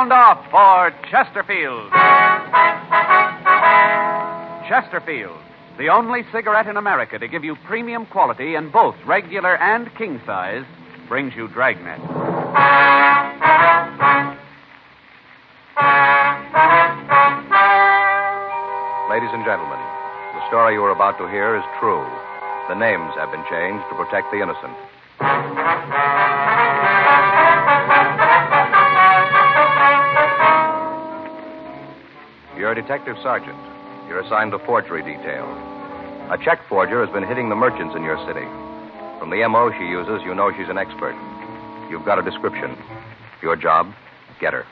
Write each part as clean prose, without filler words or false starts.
Sound off for Chesterfield. Chesterfield, the only cigarette in America to give you premium quality in both regular and king size, brings you Dragnet. Ladies and gentlemen, the story you are about to hear is true. The names have been changed to protect the innocent. You're a detective sergeant. You're assigned to forgery detail. A check forger has been hitting the merchants in your city. From the M.O. she uses, you know she's an expert. You've got a description. Your job, get her.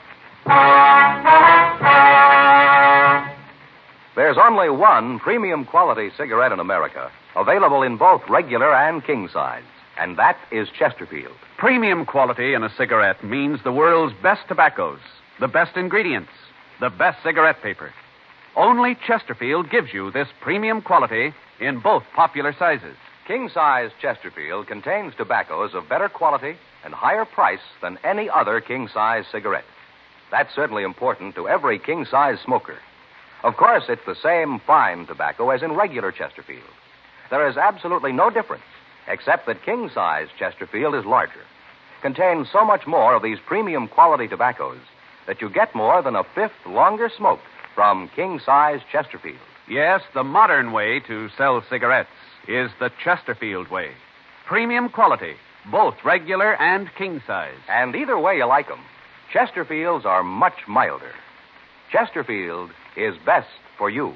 There's only one premium quality cigarette in America, available in both regular and king size, and that is Chesterfield. Premium quality in a cigarette means the world's best tobaccos, the best ingredients, the best cigarette paper. Only Chesterfield gives you this premium quality in both popular sizes. King-size Chesterfield contains tobaccos of better quality and higher price than any other king-size cigarette. That's certainly important to every king-size smoker. Of course, it's the same fine tobacco as in regular Chesterfield. There is absolutely no difference, except that king-size Chesterfield is larger, contains so much more of these premium quality tobaccos that you get more than a fifth longer smoke from king-size Chesterfield. Yes, the modern way to sell cigarettes is the Chesterfield way. Premium quality, both regular and king size. And either way you like them, Chesterfields are much milder. Chesterfield is best for you.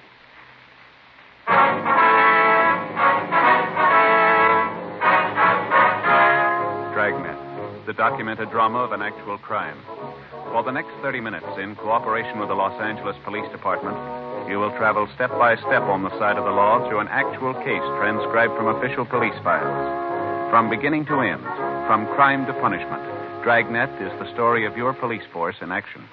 Dragnet, the documented drama of an actual crime. For the next 30 minutes, in cooperation with the Los Angeles Police Department, you will travel step by step on the side of the law through an actual case transcribed from official police files. From beginning to end, from crime to punishment, Dragnet is the story of your police force in action.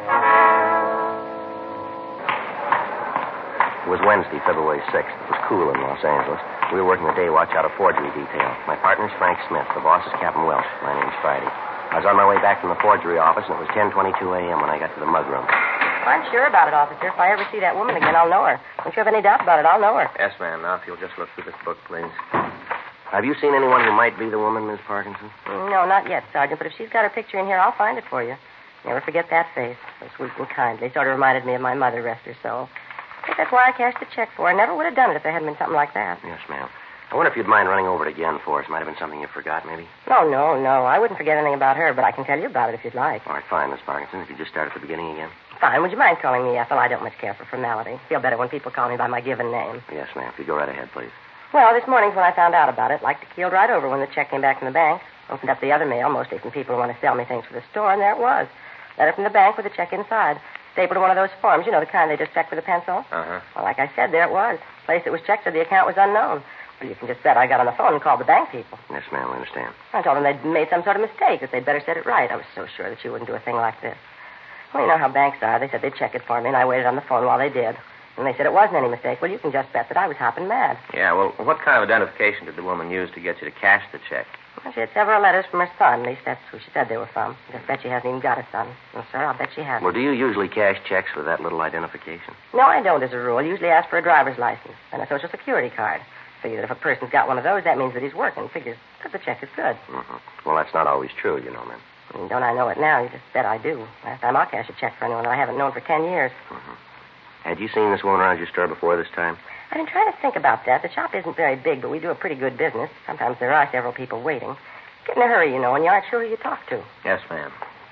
It was Wednesday, February 6th. It was cool in Los Angeles. We were working the day watch out of forgery detail. My partner's Frank Smith. The boss is Captain Welch. My name's Friday. I was on my way back from the forgery office, and it was 10:22 a.m. when I got to the mug room. I'm sure about it, officer. If I ever see that woman again, I'll know her. Don't you have any doubt about it? I'll know her. Yes, ma'am. Now, if you'll just look through this book, please. Have you seen anyone who might be the woman, Miss Parkinson? No, not yet, Sergeant. But if she's got her picture in here, I'll find it for you. Never forget that face. So sweet and kindly. Sort of reminded me of my mother, rest her soul. I think that's why I cashed the check for her. I never would have done it if there hadn't been something like that. Yes, ma'am. I wonder if you'd mind running over it again for us. Might have been something you forgot, maybe. No. I wouldn't forget anything about her, but I can tell you about it if you'd like. All right, fine, Miss Parkinson. If you just start at the beginning again. Fine. Would you mind calling me Ethel? I don't much care for formality. Feel better when people call me by my given name. Yes, ma'am. If you go right ahead, please. Well, this morning's when I found out about it. Like to keeled right over when the check came back from the bank. Opened up the other mail, mostly from people who want to sell me things for the store, and there it was. Letter from the bank with a check inside. Stapled to one of those forms, you know, the kind they just check with a pencil. Uh-huh. Well, like I said, there it was. Place it was checked said the account was unknown. Well, you can just bet I got on the phone and called the bank people. Yes, ma'am, I understand. I told them they'd made some sort of mistake, that they'd better set it right. I was so sure that you wouldn't do a thing like this. Well, you know how banks are. They said they'd check it for me, and I waited on the phone while they did. And they said it wasn't any mistake. Well, you can just bet that I was hopping mad. Yeah, well, what kind of identification did the woman use to get you to cash the check? Well, she had several letters from her son. At least that's who she said they were from. Just bet she hasn't even got a son. Well, sir, I'll bet she hasn't. Well, do you usually cash checks with that little identification? No, I don't, as a rule. I usually ask for a driver's license and a Social Security card. Figure that if a person's got one of those, that means that he's working. Figures that the check is good. Mm-hmm. Well, that's not always true, you know, ma'am. Don't I know it now? You just bet I do. Last time I'll cash a check for anyone I haven't known for 10 years. Mm-hmm. Had you seen this woman around your store before this time? I've been trying to think about that. The shop isn't very big, but we do a pretty good business. Sometimes there are several people waiting. Get in a hurry, you know, and you aren't sure who you talk to. Yes, ma'am.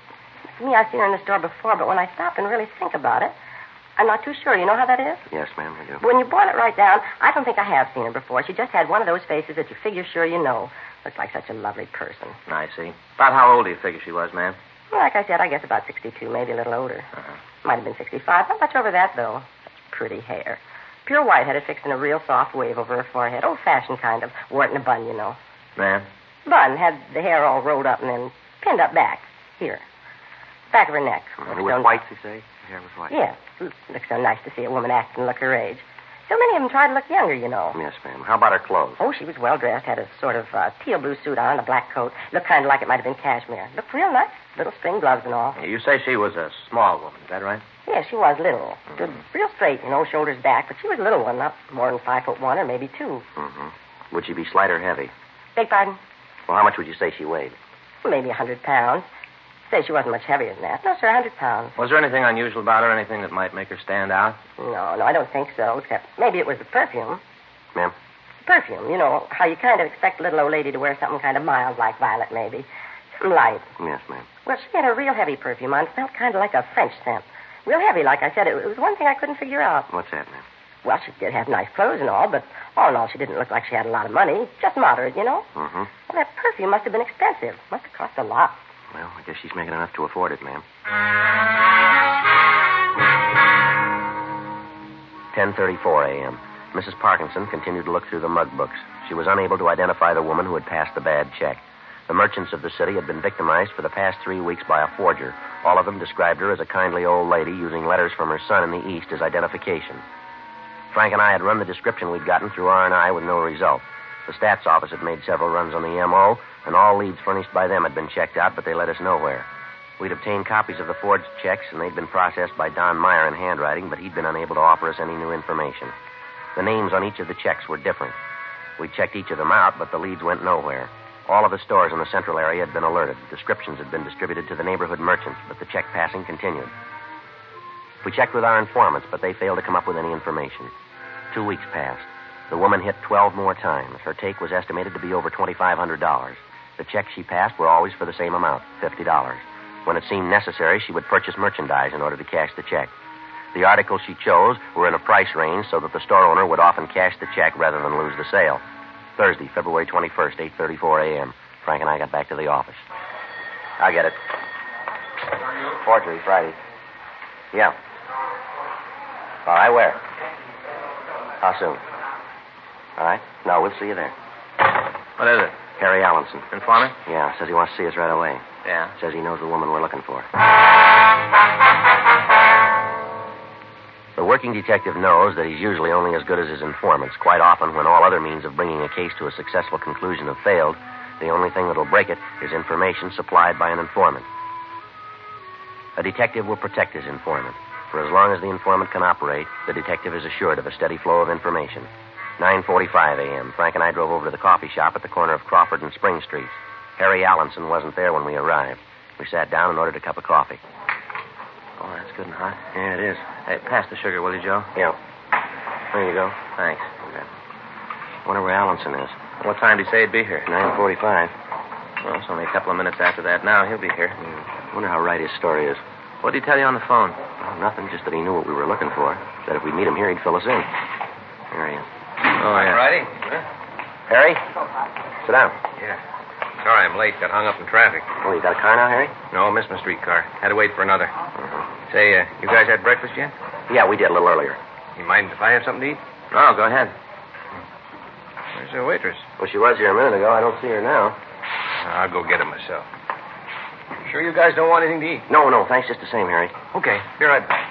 For me, I've seen her in the store before, but when I stop and really think about it, I'm not too sure. You know how that is? Yes, ma'am, I do. When you boil it right down, I don't think I have seen her before. She just had one of those faces that you figure sure you know. Looks like such a lovely person. I see. About how old do you figure she was, ma'am? Well, like I said, I guess about 62, maybe a little older. Uh-huh. Might have been 65. Not much over that, though. Such pretty hair. Pure white, had it fixed in a real soft wave over her forehead. Old-fashioned kind of. Wore it in a bun, you know. Ma'am? Bun. Had the hair all rolled up and then pinned up back. Here. Back of her neck. And it was white, you say? Her hair was white? Yeah. Looks so nice to see a woman act and look her age. So many of them try to look younger, you know. Yes, ma'am. How about her clothes? Oh, she was well-dressed, had a sort of teal blue suit on and a black coat. Looked kind of like it might have been cashmere. Looked real nice. Little string gloves and all. You say she was a small woman, is that right? Yeah, she was little. Stood real straight, shoulders back, but she was a little one, not more than 5'1" or maybe 2. Mm-hmm. Would she be slight or heavy? Beg pardon? Well, how much would you say she weighed? Maybe 100 pounds. Say she wasn't much heavier than that. No, sir, 100 pounds. Was there anything unusual about her, anything that might make her stand out? No, I don't think so, except maybe it was the perfume. Ma'am? Perfume, how you kind of expect a little old lady to wear something kind of mild like violet, maybe. Something light. Yes, ma'am. Well, she had a real heavy perfume on. It smelled kind of like a French scent. Real heavy, like I said. It was one thing I couldn't figure out. What's that, ma'am? Well, she did have nice clothes and all, but all in all, she didn't look like she had a lot of money. Just moderate, Mm-hmm. Well, that perfume must have been expensive. Must have cost a lot. Well, I guess she's making enough to afford it, ma'am. 10:34 a.m. Mrs. Parkinson continued to look through the mug books. She was unable to identify the woman who had passed the bad check. The merchants of the city had been victimized for the past 3 weeks by a forger. All of them described her as a kindly old lady using letters from her son in the East as identification. Frank and I had run the description we'd gotten through R&I with no result. The stats office had made several runs on the M.O., and all leads furnished by them had been checked out, but they led us nowhere. We'd obtained copies of the forged checks, and they'd been processed by Don Meyer in handwriting, but he'd been unable to offer us any new information. The names on each of the checks were different. We checked each of them out, but the leads went nowhere. All of the stores in the central area had been alerted. Descriptions had been distributed to the neighborhood merchants, but the check passing continued. We checked with our informants, but they failed to come up with any information. 2 weeks passed. The woman hit 12 more times. Her take was estimated to be over $2,500. The checks she passed were always for the same amount, $50. When it seemed necessary, she would purchase merchandise in order to cash the check. The articles she chose were in a price range so that the store owner would often cash the check rather than lose the sale. Thursday, February 21st, 8:34 a.m. Frank and I got back to the office. I'll get it. Forgery, Friday. Yeah. All right, where? How soon? All right. No, we'll see you there. What is it? Harry Allenson. Informant? Yeah, says he wants to see us right away. Yeah. Says he knows the woman we're looking for. The working detective knows that he's usually only as good as his informants. Quite often, when all other means of bringing a case to a successful conclusion have failed, the only thing that'll break it is information supplied by an informant. A detective will protect his informant. For as long as the informant can operate, the detective is assured of a steady flow of information. 9:45 a.m. Frank and I drove over to the coffee shop at the corner of Crawford and Spring Streets. Harry Allenson wasn't there when we arrived. We sat down and ordered a cup of coffee. Oh, that's good and hot. Yeah, it is. Hey, pass the sugar, will you, Joe? Yeah. There you go. Thanks. Okay. Wonder where Allenson is. What time did he say he'd be here? 9:45. Well, it's only a couple of minutes after that now. He'll be here. Wonder how right his story is. What did he tell you on the phone? Oh, nothing, just that he knew what we were looking for. Said if we'd meet him here, he'd fill us in. Here he is. Oh, yeah. Friday? Harry? Sit down. Yeah. Sorry I'm late. Got hung up in traffic. Oh, you got a car now, Harry? No, missed my streetcar. Had to wait for another. Say, you guys had breakfast yet? Yeah, we did a little earlier. You mind if I have something to eat? No, go ahead. Where's the waitress? Well, she was here a minute ago. I don't see her now. I'll go get her myself. Sure you guys don't want anything to eat? No, thanks just the same, Harry. Okay, be right back.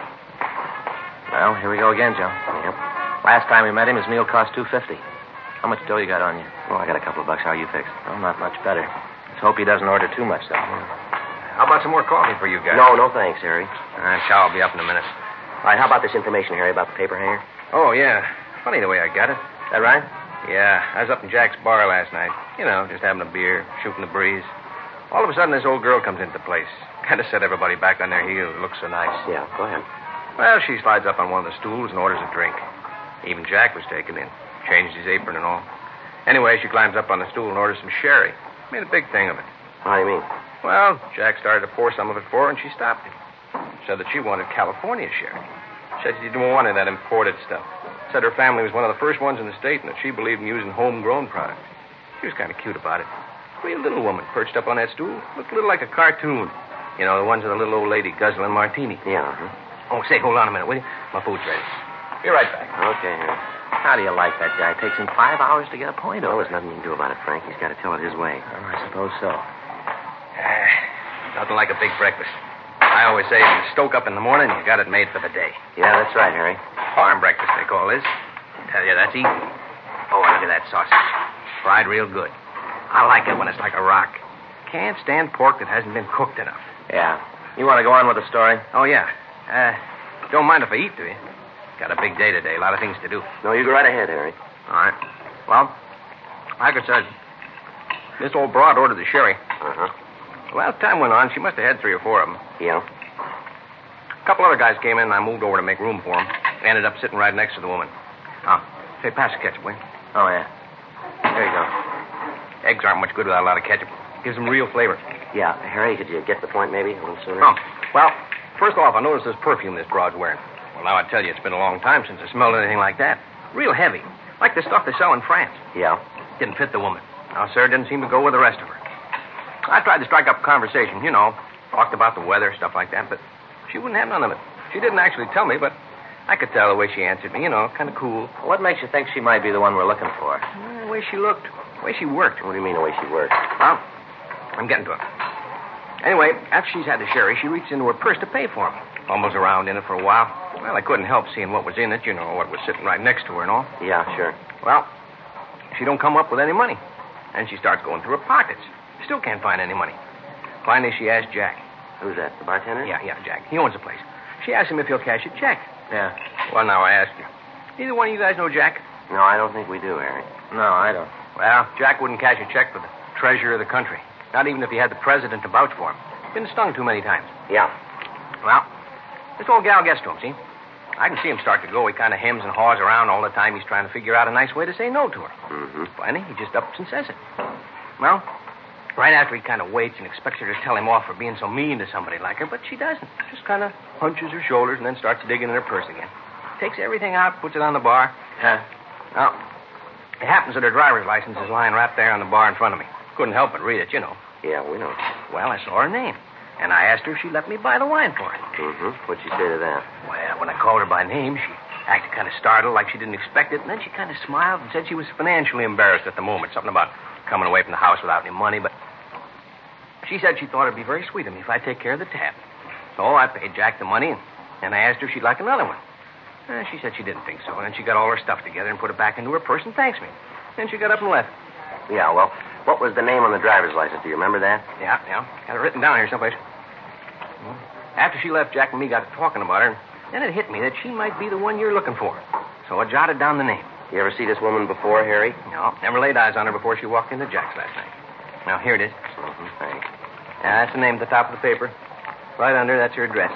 Well, here we go again, Joe. Yep. Last time we met him, his meal cost $2.50. How much dough you got on you? Well, I got a couple of bucks. How are you fixed? Well, not much better. Let's hope he doesn't order too much, though. How about some more coffee for you guys? No, thanks, Harry. Chow will be up in a minute. All right, how about this information, Harry, about the paper hanger? Oh, yeah. Funny the way I got it. Is that right? Yeah, I was up in Jack's bar last night. Just having a beer, shooting the breeze. All of a sudden, this old girl comes into the place. Kind of set everybody back on their heels. Looks so nice. Yeah, go ahead. Well, she slides up on one of the stools and orders a drink. Even Jack was taken in. Changed his apron and all. Anyway, she climbs up on the stool and orders some sherry. Made a big thing of it. How do you mean? Well, Jack started to pour some of it for her, and she stopped him. Said that she wanted California sherry. Said she didn't want any of that imported stuff. Said her family was one of the first ones in the state, and that she believed in using homegrown products. She was kind of cute about it. Real little woman perched up on that stool. Looked a little like a cartoon. The ones with the little old lady guzzling martini. Yeah, Oh, say, hold on a minute, will you? My food's ready. Be right back. Okay, Harry. How do you like that guy? It takes him 5 hours to get a point Well, over. there's nothing you can do about it, Frank. He's got to tell it his way. Oh, I suppose so. Nothing like a big breakfast. I always say if you stoke up in the morning, you got it made for the day. Yeah, that's right, Harry. Farm breakfast, they like all this. Tell you, that's eating. Oh, and look at that sausage. Fried real good. I like it when it's like a rock. Can't stand pork that hasn't been cooked enough. Yeah. You want to go on with the story? Oh, yeah. Don't mind if I eat, do you? Got a big day today. A lot of things to do. No, you go right ahead, Harry. All right. Well, like I said, this old broad ordered the sherry. Uh-huh. Well, as time went on, she must have had 3 or 4 of them. Yeah. A couple other guys came in, and I moved over to make room for them. Ended up sitting right next to the woman. Say, pass the ketchup, will you? Oh, yeah. There you go. Eggs aren't much good without a lot of ketchup. Gives them real flavor. Yeah. Harry, could you get the point maybe a little sooner? Oh, well, first off, I noticed this perfume this broad's wearing. Well, now I tell you, it's been a long time since I smelled anything like that. Real heavy. Like the stuff they sell in France. Yeah. Didn't fit the woman. Now, Sarah didn't seem to go with the rest of her. I tried to strike up a conversation, talked about the weather, stuff like that, but she wouldn't have none of it. She didn't actually tell me, but I could tell the way she answered me, kind of cool. What makes you think she might be the one we're looking for? The way she looked, the way she worked. What do you mean the way she worked? Well, I'm getting to it. Anyway, after she's had the sherry, she reached into her purse to pay for him. Fumbles around in it for a while. Well, I couldn't help seeing what was in it, what was sitting right next to her and all. Yeah, sure. Well, she don't come up with any money. And she starts going through her pockets. Still can't find any money. Finally, she asked Jack. Who's that, the bartender? Yeah, Jack. He owns the place. She asked him if he'll cash a check. Yeah. Well, now I ask you. Neither one of you guys know Jack? No, I don't think we do, Harry. No, I don't. Well, Jack wouldn't cash a check for the treasurer of the country. Not even if he had the president to vouch for him. Been stung too many times. Yeah. Well, this old gal gets to him, see? I can see him start to go. He kind of hems and haws around all the time. He's trying to figure out a nice way to say no to her. Mm-hmm. Finally, he just ups and says it. Well, right after he kind of waits and expects her to tell him off for being so mean to somebody like her, but she doesn't. Just kind of hunches her shoulders and then starts digging in her purse again. Takes everything out, puts it on the bar. Well, it happens that her driver's license is lying right there on the bar in front of me. Couldn't help but read it, Yeah, we know. Well, I saw her name. And I asked her if she'd let me buy the wine for her. Mm-hmm. What'd she say to that? Well, when I called her by name, she acted kind of startled, like she didn't expect it. And then she kind of smiled and said she was financially embarrassed at the moment. Something about coming away from the house without any money. But she said she thought it'd be very sweet of me if I take care of the tab. So I paid Jack the money, and I asked her if she'd like another one. She said she didn't think so. And then she got all her stuff together and put it back into her purse and thanks me. Then she got up and left. Yeah, well, what was the name on the driver's license? Do you remember that? Yeah. Got it written down here someplace. After she left, Jack and me got to talking about her, and then it hit me that she might be the one you're looking for. So I jotted down the name. You ever see this woman before, Harry? No, never laid eyes on her before she walked into Jack's last night. Now, here it is. Mm-hmm, thanks. That's the name at the top of the paper. Right under, that's her address.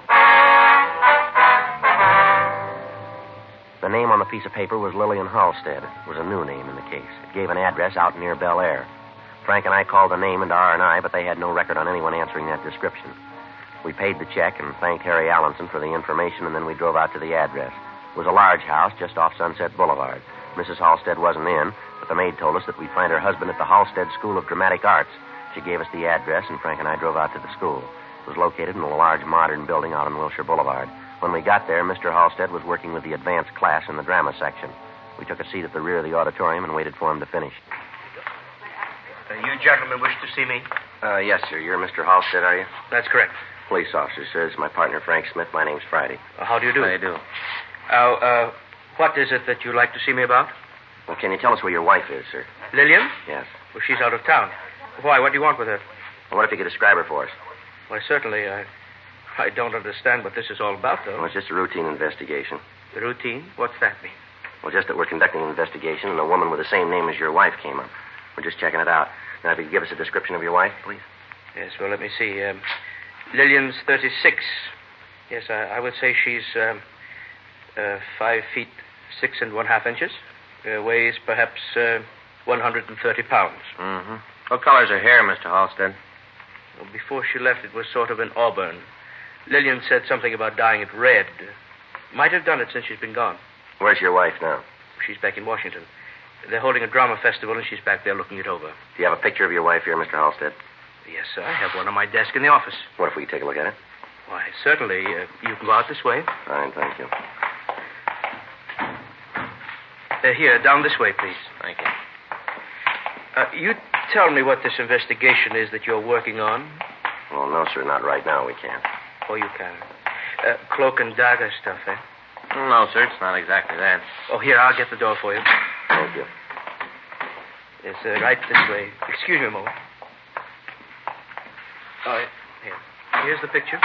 The name on the piece of paper was Lillian Halstead. It was a new name in the case. It gave an address out near Bel Air. Frank and I called the name into R&I, but they had no record on anyone answering that description. We paid the check and thanked Harry Allenson for the information, and then we drove out to the address. It was a large house just off Sunset Boulevard. Mrs. Halstead wasn't in, but the maid told us that we'd find her husband at the Halstead School of Dramatic Arts. She gave us the address, and Frank and I drove out to the school. It was located in a large modern building out on Wilshire Boulevard. When we got there, Mr. Halstead was working with the advanced class in the drama section. We took a seat at the rear of the auditorium and waited for him to finish. You gentlemen wish to see me? Yes, sir. You're Mr. Halstead, are you? That's correct. Police officer, sir. This is my partner, Frank Smith. My name's Friday. How do you do? How do you do? What is it that you'd like to see me about? Well, can you tell us where your wife is, sir? Lillian? Yes. Well, she's out of town. Why? What do you want with her? Well, what if you could describe her for us? Why, certainly. I don't understand what this is all about, though. Well, it's just a routine investigation. The routine? What's that mean? Well, just that we're conducting an investigation and a woman with the same name as your wife came up. We're just checking it out. Now, if you could give us a description of your wife, please. Yes, well, let me see. Lillian's 36. Yes, I would say she's 5 feet 6 1/2 inches. Weighs perhaps 130 pounds. Mm-hmm. What color's her hair, Mr. Halstead? Well, before she left, it was sort of an auburn. Lillian said something about dyeing it red. Might have done it since she's been gone. Where's your wife now? She's back in Washington. They're holding a drama festival, and she's back there looking it over. Do you have a picture of your wife here, Mr. Halstead? Yes, sir. I have one on my desk in the office. What if we take a look at it? Why, certainly. You can go out this way. Fine, thank you. Here, down this way, please. Thank you. You tell me what this investigation is that you're working on. Well, no, sir, not right now. We can't. Oh, you can. Cloak and dagger stuff, eh? No, sir, it's not exactly that. Oh, here, I'll get the door for you. Thank you. Yes, right this way. Excuse me a moment. Oh, here. Here's the picture.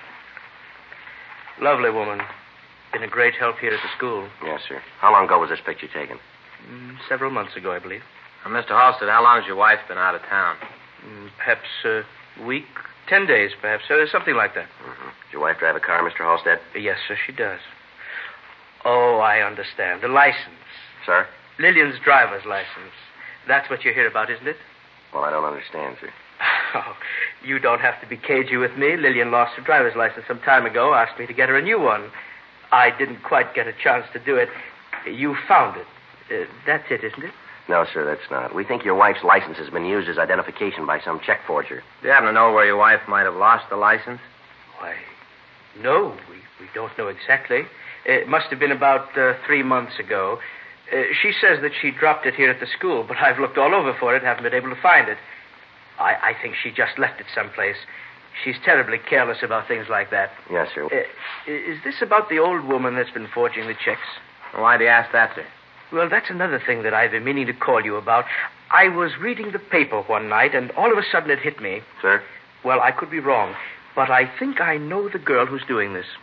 Lovely woman. Been a great help here at the school. Yes, sir. How long ago was this picture taken? Several months ago, I believe. Mr. Halstead, how long has your wife been out of town? Perhaps a week, 10 days, perhaps. Something like that. Mm-hmm. Does your wife drive a car, Mr. Halstead? Yes, sir, she does. Oh, I understand. The license. Sir? Lillian's driver's license. That's what you're here about, isn't it? Well, I don't understand, sir. Oh, you don't have to be cagey with me. Lillian lost her driver's license some time ago, asked me to get her a new one. I didn't quite get a chance to do it. You found it. That's it, isn't it? No, sir, that's not. We think your wife's license has been used as identification by some check forger. Do you happen to know where your wife might have lost the license? Why, no, we don't know exactly. It must have been about 3 months ago. She says that she dropped it here at the school, but I've looked all over for it, haven't been able to find it. I think she just left it someplace. She's terribly careless about things like that. Yes, sir. Is this about the old woman that's been forging the checks? Why do you ask that, sir? Well, that's another thing that I've been meaning to call you about. I was reading the paper one night, and all of a sudden it hit me. Sir? Well, I could be wrong, but I think I know the girl who's doing this.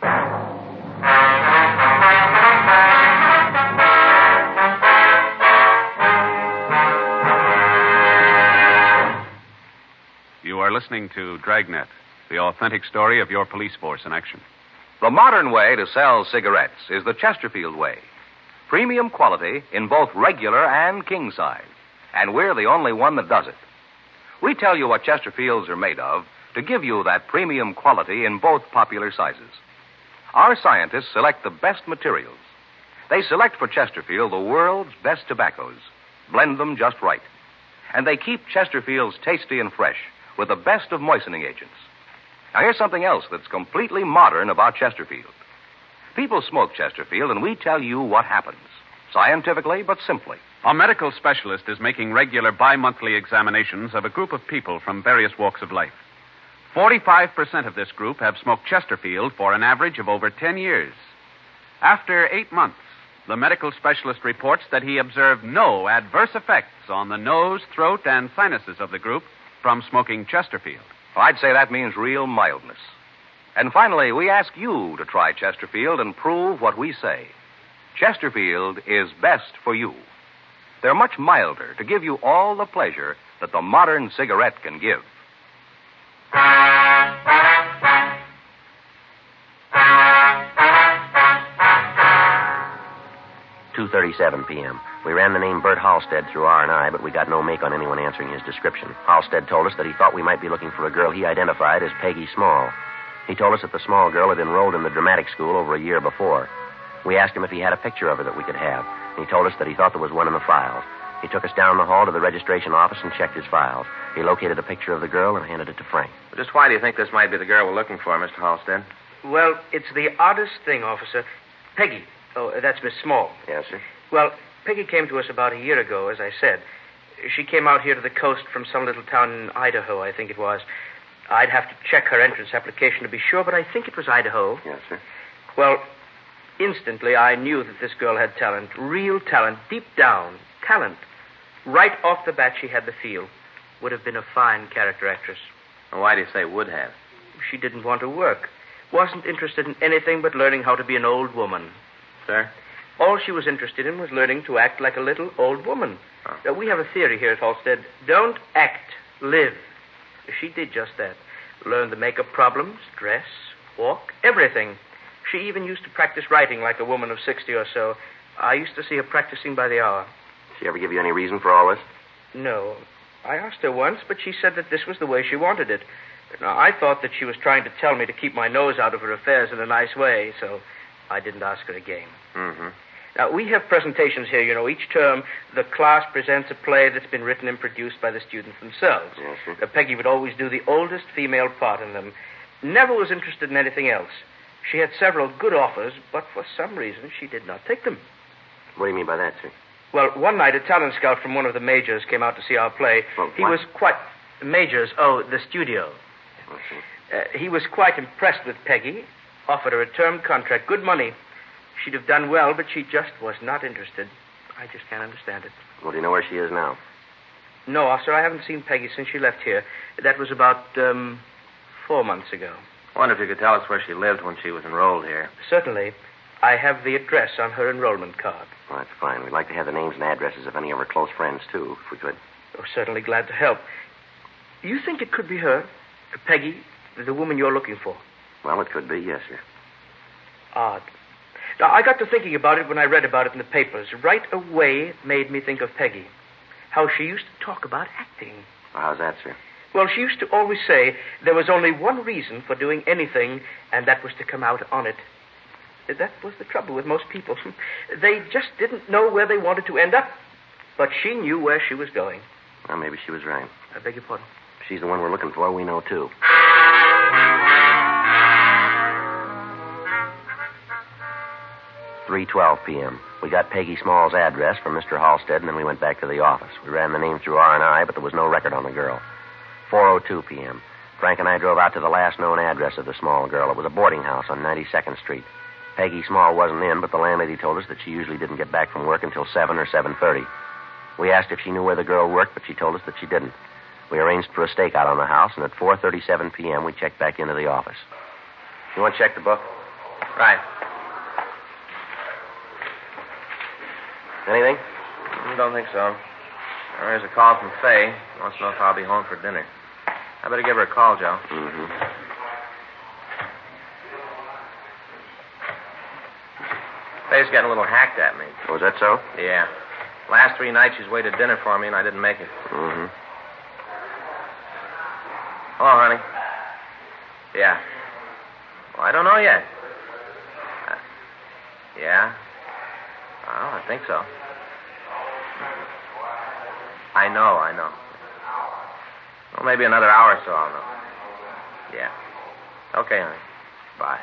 You are listening to Dragnet, the authentic story of your police force in action. The modern way to sell cigarettes is the Chesterfield way. Premium quality in both regular and king size. And we're the only one that does it. We tell you what Chesterfields are made of to give you that premium quality in both popular sizes. Our scientists select the best materials. They select for Chesterfield the world's best tobaccos, blend them just right. And they keep Chesterfields tasty and fresh with the best of moistening agents. Now, here's something else that's completely modern about Chesterfield. People smoke Chesterfield, and we tell you what happens. Scientifically, but simply. A medical specialist is making regular bi-monthly examinations of a group of people from various walks of life. 45% of this group have smoked Chesterfield for an average of over 10 years. After 8 months, the medical specialist reports that he observed no adverse effects on the nose, throat, and sinuses of the group from smoking Chesterfield. I'd say that means real mildness. And finally, we ask you to try Chesterfield and prove what we say. Chesterfield is best for you. They're much milder to give you all the pleasure that the modern cigarette can give. 2:37 p.m. We ran the name Bert Halstead through R&I, but we got no make on anyone answering his description. Halstead told us that he thought we might be looking for a girl he identified as Peggy Small. He told us that the Small girl had enrolled in the dramatic school over a year before. We asked him if he had a picture of her that we could have, and he told us that he thought there was one in the files. He took us down the hall to the registration office and checked his files. He located a picture of the girl and handed it to Frank. Just why do you think this might be the girl we're looking for, Mr. Halstead? Well, it's the oddest thing, officer. Peggy. Oh, that's Miss Small. Yes, sir. Well, Peggy came to us about a year ago, as I said. She came out here to the coast from some little town in Idaho, I think it was. I'd have to check her entrance application to be sure, but I think it was Idaho. Yes, sir. Well, instantly I knew that this girl had talent, real talent, deep down, talent. Right off the bat, she had the feel. Would have been a fine character actress. Well, why do you say would have? She didn't want to work. Wasn't interested in anything but learning how to be an old woman. Sir? All she was interested in was learning to act like a little old woman. Oh. Now, we have a theory here at Halstead. Don't act, live. She did just that. Learned the makeup problems, dress, walk, everything. She even used to practice writing like a woman of 60 or so. I used to see her practicing by the hour. Did she ever give you any reason for all this? No. I asked her once, but she said that this was the way she wanted it. Now, I thought that she was trying to tell me to keep my nose out of her affairs in a nice way, so I didn't ask her again. Mm-hmm. Now, we have presentations here. You know, each term, the class presents a play that's been written and produced by the students themselves. Yes, sir. Peggy would always do the oldest female part in them. Never was interested in anything else. She had several good offers, but for some reason she did not take them. What do you mean by that, sir? Well, one night a talent scout from one of the majors came out to see our play. Well, He what? was quite... Majors? Oh, the studio. I see. He was quite impressed with Peggy, offered her a term contract, good money. She'd have done well, but she just was not interested. I just can't understand it. Well, do you know where she is now? No, officer, I haven't seen Peggy since she left here. That was about 4 months ago. I wonder if you could tell us where she lived when she was enrolled here. Certainly. I have the address on her enrollment card. Well, that's fine. We'd like to have the names and addresses of any of her close friends, too, if we could. Oh, certainly glad to help. You think it could be her? Peggy, the woman you're looking for? Well, it could be, yes, sir. Odd. Now, I got to thinking about it when I read about it in the papers. Right away, it made me think of Peggy. How she used to talk about acting. Well, how's that, sir? Well, she used to always say there was only one reason for doing anything, and that was to come out on it. That was the trouble with most people. They just didn't know where they wanted to end up. But she knew where she was going. Well, maybe she was right. I beg your pardon? If she's the one we're looking for, we know, too. 3:12 p.m. We got Peggy Small's address from Mr. Halstead, and then we went back to the office. We ran the name through R&I, but there was no record on the girl. 4:02 p.m. Frank and I drove out to the last known address of the Small girl. It was a boarding house on 92nd Street. Peggy Small wasn't in, but the landlady told us that she usually didn't get back from work until 7 or 7:30. We asked if she knew where the girl worked, but she told us that she didn't. We arranged for a stakeout on the house, and at 4:37 p.m. we checked back into the office. You want to check the book? Right. Anything? Don't think so. There's a call from Faye. Wants to know if I'll be home for dinner. I better give her a call, Joe. Mm-hmm. Faye's getting a little hacked at me. Oh, is that so? Yeah. Last 3 nights she's waited dinner for me, and I didn't make it. Mm-hmm. Hello, honey. Yeah. Well, I don't know yet. Yeah? Well, I think so. I know. Well, maybe another hour or so I'll know. Yeah. Okay, honey. Bye.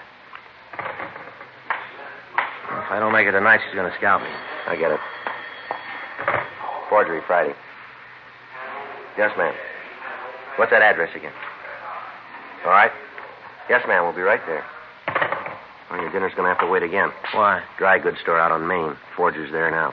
Well, if I don't make it tonight, she's going to scalp me. I get it. Forgery Friday. Yes, ma'am. What's that address again? All right. Yes, ma'am. We'll be right there. Well, your dinner's going to have to wait again. Why? Dry goods store out on Main. Forger's there now.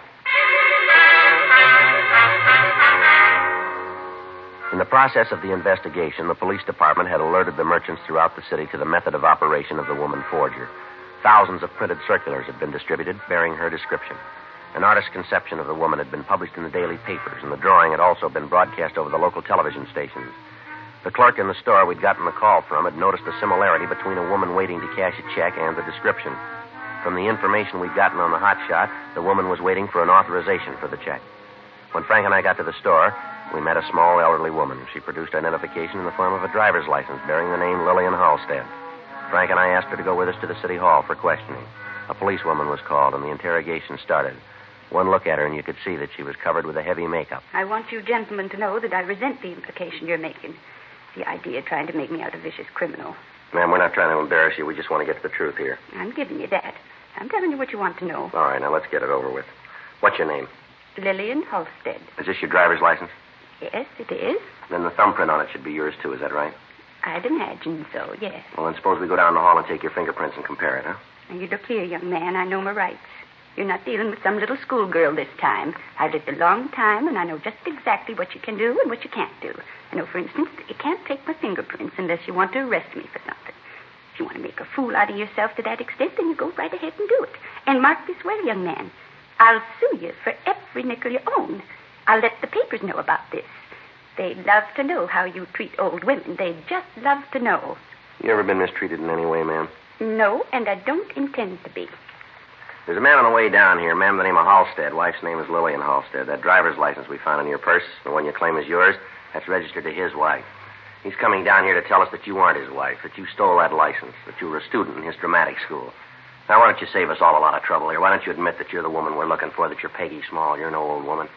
In the process of the investigation, the police department had alerted the merchants throughout the city to the method of operation of the woman forger. Thousands of printed circulars had been distributed bearing her description. An artist's conception of the woman had been published in the daily papers, and the drawing had also been broadcast over the local television stations. The clerk in the store we'd gotten the call from had noticed a similarity between a woman waiting to cash a check and the description. From the information we'd gotten on the hot shot, the woman was waiting for an authorization for the check. When Frank and I got to the store, we met a small elderly woman. She produced identification in the form of a driver's license bearing the name Lillian Halstead. Frank and I asked her to go with us to the city hall for questioning. A policewoman was called, and the interrogation started. One look at her, and you could see that she was covered with a heavy makeup. I want you gentlemen to know that I resent the implication you're making. The idea of trying to make me out a vicious criminal. Ma'am, we're not trying to embarrass you. We just want to get to the truth here. I'm giving you that. I'm telling you what you want to know. All right, now let's get it over with. What's your name? Lillian Halstead. Is this your driver's license? Yes, it is. Then the thumbprint on it should be yours, too. Is that right? I'd imagine so, yes. Well, then suppose we go down the hall and take your fingerprints and compare it, huh? Now, you look here, young man. I know my rights. You're not dealing with some little schoolgirl this time. I've lived a long time, and I know just exactly what you can do and what you can't do. I know, for instance, that you can't take my fingerprints unless you want to arrest me for something. If you want to make a fool out of yourself to that extent, then you go right ahead and do it. And mark this well, young man. I'll sue you for every nickel you own. I'll let the papers know about this. They love to know how you treat old women. They just love to know. You ever been mistreated in any way, ma'am? No, and I don't intend to be. There's a man on the way down here, ma'am, the name of Halstead. Wife's name is Lillian Halstead. That driver's license we found in your purse, the one you claim is yours, that's registered to his wife. He's coming down here to tell us that you aren't his wife, that you stole that license, that you were a student in his dramatic school. Now, why don't you save us all a lot of trouble here? Why don't you admit that you're the woman we're looking for, that you're Peggy Small? You're no old woman.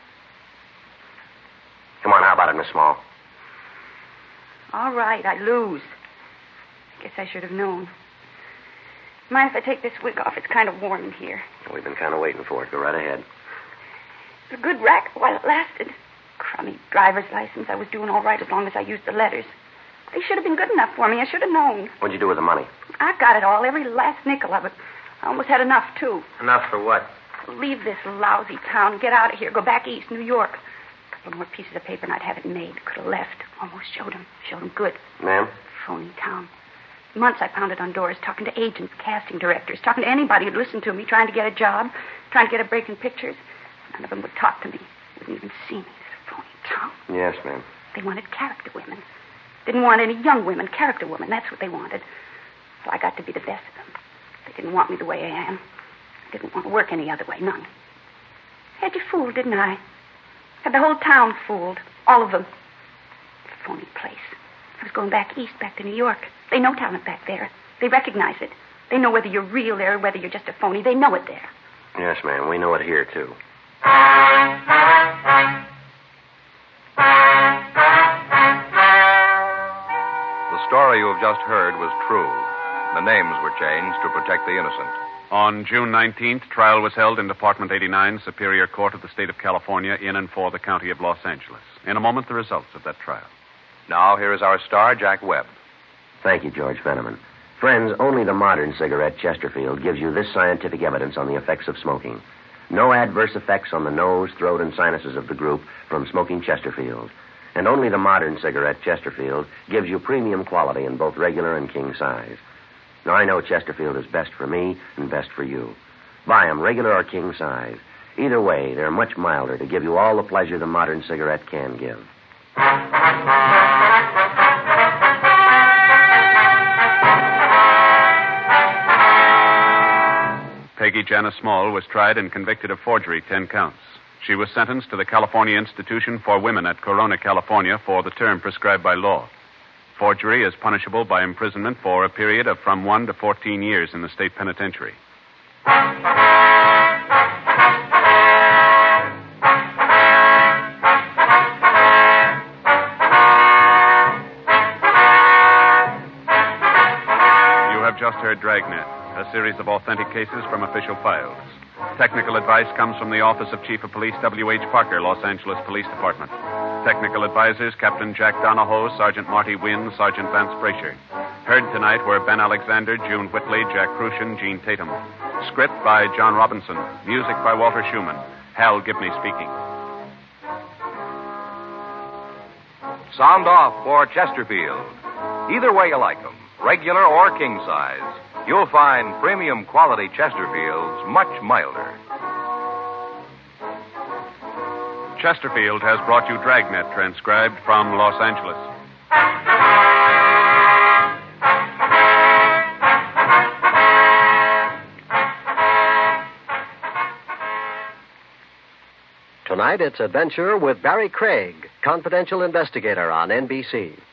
Come on, how about it, Miss Small? All right, I lose. Guess I should have known. Mind if I take this wig off? It's kind of warm in here. We've been kind of waiting for it. Go right ahead. It's a good racket while it lasted. Crummy driver's license. I was doing all right as long as I used the letters. They should have been good enough for me. I should have known. What'd you do with the money? I got it all, every last nickel of it. I almost had enough, too. Enough for what? Leave this lousy town, get out of here, go back east, New York. A couple more pieces of paper and I'd have it made. Could have left. Almost showed him good. Ma'am? Phony town. Months I pounded on doors, talking to agents, casting directors, talking to anybody who'd listen to me, trying to get a job, trying to get a break in pictures. None of them would talk to me. Wouldn't even see me. This phony town. Yes, ma'am. They wanted character women. Didn't want any young women, character women. That's what they wanted. So I got to be the best of them. They didn't want me the way I am. I didn't want to work any other way, none. Had you fooled, didn't I? Had the whole town fooled. All of them. It's a phony place. I was going back east, back to New York. They know talent back there. They recognize it. They know whether you're real there or whether you're just a phony. They know it there. Yes, ma'am. We know it here, too. The story you have just heard was true. The names were changed to protect the innocent. On June 19th, trial was held in Department 89, Superior Court of the State of California, in and for the County of Los Angeles. In a moment, the results of that trial. Now, here is our star, Jack Webb. Thank you, George Fenneman. Friends, only the modern cigarette Chesterfield gives you this scientific evidence on the effects of smoking. No adverse effects on the nose, throat, and sinuses of the group from smoking Chesterfield. And only the modern cigarette Chesterfield gives you premium quality in both regular and king size. Now, I know Chesterfield is best for me and best for you. Buy them, regular or king size. Either way, they're much milder to give you all the pleasure the modern cigarette can give. Peggy Janice Small was tried and convicted of forgery, 10 counts. She was sentenced to the California Institution for Women at Corona, California, for the term prescribed by law. Forgery is punishable by imprisonment for a period of from 1 to 14 years in the state penitentiary. You have just heard Dragnet, a series of authentic cases from official files. Technical advice comes from the Office of Chief of Police W.H. Parker, Los Angeles Police Department. Technical advisors, Captain Jack Donahoe, Sergeant Marty Wynn, Sergeant Vance Brasher. Heard tonight were Ben Alexander, June Whitley, Jack Crucian, Gene Tatum. Script by John Robinson. Music by Walter Schumann. Hal Gibney speaking. Sound off for Chesterfield. Either way you like them, regular or king size, you'll find premium quality Chesterfields much milder. Chesterfield has brought you Dragnet, transcribed from Los Angeles. Tonight, it's Adventure with Barry Craig, confidential investigator on NBC.